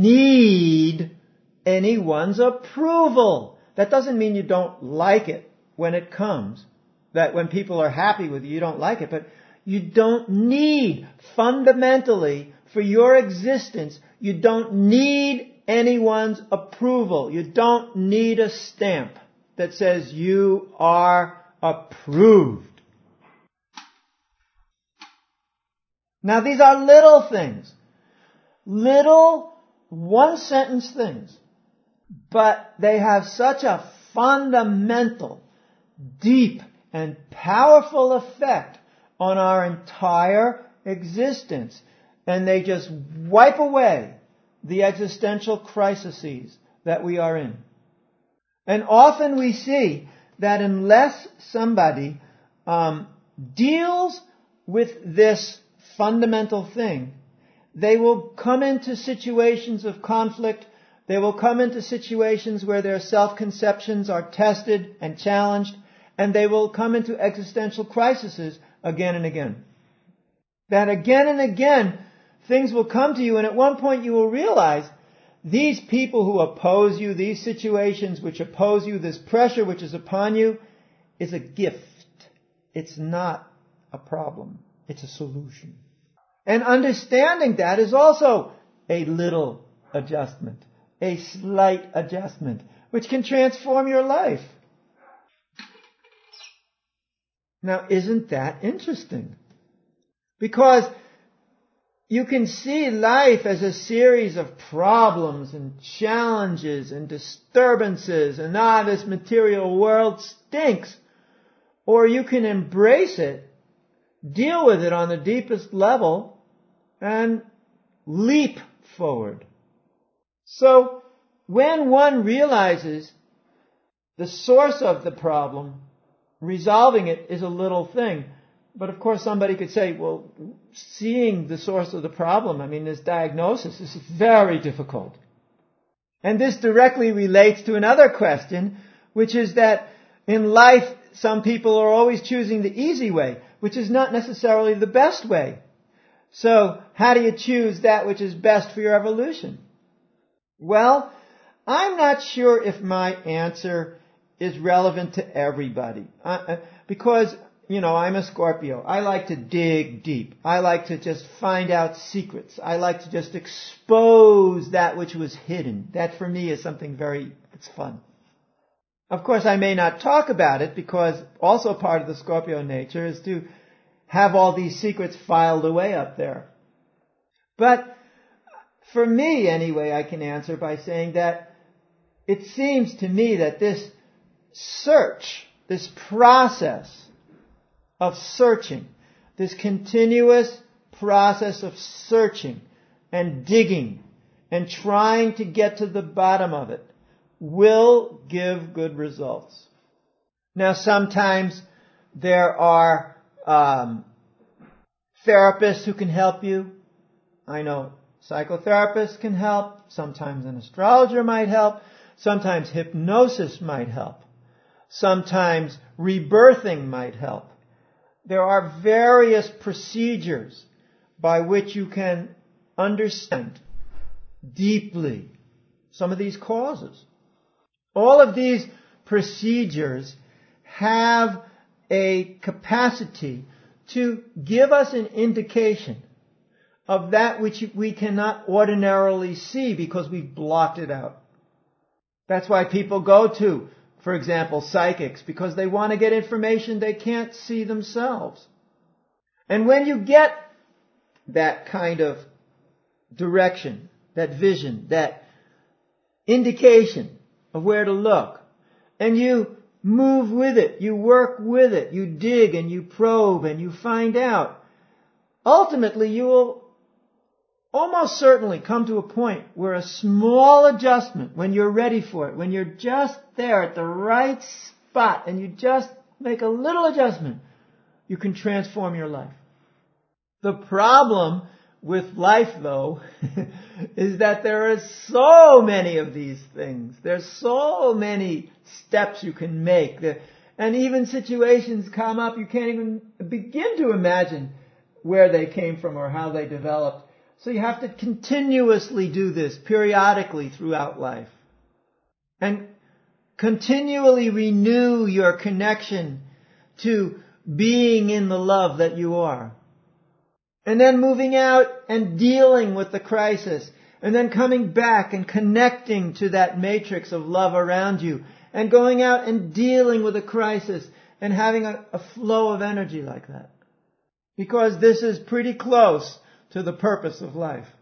need anyone's approval. That doesn't mean you don't like it when it comes. That when people are happy with you, you don't like it. But you don't need, fundamentally, for your existence, you don't need anyone's approval. You don't need a stamp that says you are approved. Now these are little things. Little one-sentence things. But they have such a fundamental, deep, and powerful effect on our entire existence. And they just wipe away the existential crises that we are in. And often we see that unless somebody um, deals with this fundamental thing, they will come into situations of conflict. They will come into situations where their self-conceptions are tested and challenged, and they will come into existential crises again and again. That again and again, things will come to you, and at one point you will realize these people who oppose you, these situations which oppose you, this pressure which is upon you, is a gift. It's not a problem. It's a solution. And understanding that is also a little adjustment, a slight adjustment, which can transform your life. Now, isn't that interesting? Because you can see life as a series of problems and challenges and disturbances, and ah, this material world stinks. Or you can embrace it, deal with it on the deepest level, and leap forward. So, when one realizes the source of the problem, resolving it is a little thing. But of course somebody could say, well, seeing the source of the problem, I mean, this diagnosis is very difficult. And this directly relates to another question, which is that in life some people are always choosing the easy way, which is not necessarily the best way. So, how do you choose that which is best for your evolution? Well, I'm not sure if my answer is relevant to everybody. Uh, because, you know, I'm a Scorpio. I like to dig deep. I like to just find out secrets. I like to just expose that which was hidden. That for me is something very, it's fun. Of course, I may not talk about it because also part of the Scorpio nature is to have all these secrets filed away up there. But for me, anyway, I can answer by saying that it seems to me that this search, this process of searching, this continuous process of searching and digging and trying to get to the bottom of it will give good results. Now, sometimes there are um, therapists who can help you. I know psychotherapists can help. Sometimes an astrologer might help. Sometimes hypnosis might help. Sometimes rebirthing might help. There are various procedures by which you can understand deeply some of these causes. All of these procedures have a capacity to give us an indication of that which we cannot ordinarily see because we've blocked it out. That's why people go to, for example, psychics, because they want to get information they can't see themselves. And when you get that kind of direction, that vision, that indication of where to look, and you move with it, you work with it, you dig and you probe and you find out, ultimately you will almost certainly come to a point where a small adjustment, when you're ready for it, when you're just there at the right spot and you just make a little adjustment, you can transform your life. The problem with life, though, is that there are so many of these things. There's so many steps you can make. And even situations come up you can't even begin to imagine where they came from or how they developed. So you have to continuously do this periodically throughout life. And continually renew your connection to being in the love that you are. And then moving out and dealing with the crisis. And then coming back and connecting to that matrix of love around you. And going out and dealing with a crisis and having a, a flow of energy like that. Because this is pretty close to the purpose of life.